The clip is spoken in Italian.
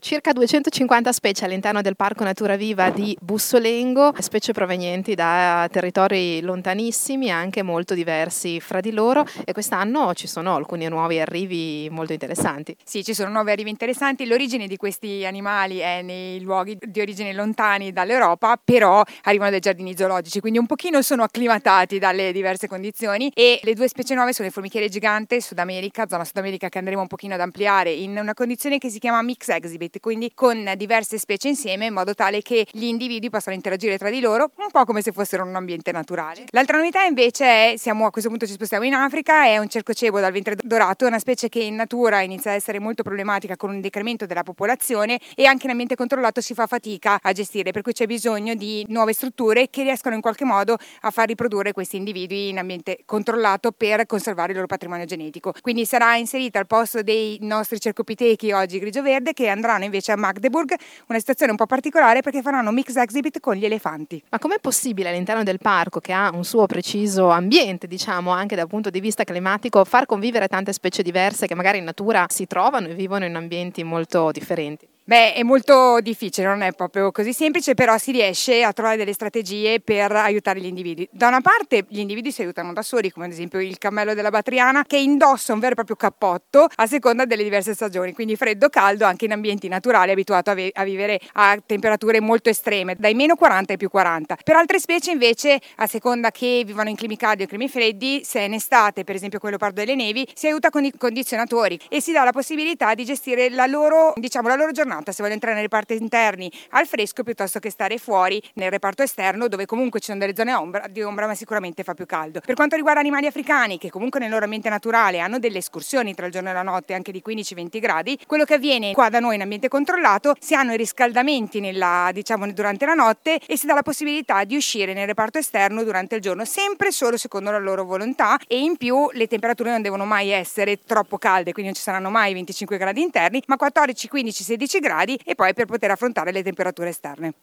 Circa 250 specie all'interno del Parco Natura Viva di Bussolengo, specie provenienti da territori lontanissimi, anche molto diversi fra di loro, e quest'anno ci sono alcuni nuovi arrivi molto interessanti. Sì, ci sono nuovi arrivi interessanti. L'origine di questi animali è nei luoghi di origine lontani dall'Europa, però arrivano dai giardini zoologici, quindi un pochino sono acclimatati dalle diverse condizioni. E le due specie nuove sono il formichiere gigante, zona Sud America, che andremo un pochino ad ampliare in una condizione che si chiama mix exhibit, quindi con diverse specie insieme, in modo tale che gli individui possano interagire tra di loro un po' come se fossero in un ambiente naturale. L'altra novità invece è, a questo punto ci spostiamo in Africa, è un cercocebo dal ventre dorato, una specie che in natura inizia a essere molto problematica con un decremento della popolazione, e anche in ambiente controllato si fa fatica a gestire, per cui c'è bisogno di nuove strutture che riescano in qualche modo a far riprodurre questi individui in ambiente controllato per conservare il loro patrimonio genetico. Quindi sarà inserita al posto dei nostri cercopitechi oggi grigio-verde, che andranno invece a Magdeburg, una situazione un po' particolare perché faranno mix exhibit con gli elefanti. Ma com'è possibile all'interno del parco, che ha un suo preciso ambiente, diciamo, anche dal punto di vista climatico, far convivere tante specie diverse che magari in natura si trovano e vivono in ambienti molto differenti? Beh, è molto difficile, non è proprio così semplice, però si riesce a trovare delle strategie per aiutare gli individui. Da una parte gli individui si aiutano da soli, come ad esempio il cammello della Batriana, che indossa un vero e proprio cappotto a seconda delle diverse stagioni, quindi freddo, caldo, anche in ambienti naturali, abituato a vivere a temperature molto estreme, dai meno 40 ai più 40. Per altre specie invece, a seconda che vivono in climi caldi o climi freddi, se è in estate, per esempio con il leopardo delle nevi, si aiuta con i condizionatori e si dà la possibilità di gestire la loro giornata, se voglio entrare nei reparti interni al fresco piuttosto che stare fuori nel reparto esterno, dove comunque ci sono delle zone di ombra, ma sicuramente fa più caldo. Per quanto riguarda animali africani, che comunque nel loro ambiente naturale hanno delle escursioni tra il giorno e la notte anche di 15-20 gradi, quello che avviene qua da noi in ambiente controllato, si hanno i riscaldamenti durante la notte, e si dà la possibilità di uscire nel reparto esterno durante il giorno, sempre solo secondo la loro volontà, e in più le temperature non devono mai essere troppo calde, quindi non ci saranno mai 25 gradi interni, ma 14, 15, 16 gradi, e poi per poter affrontare le temperature esterne.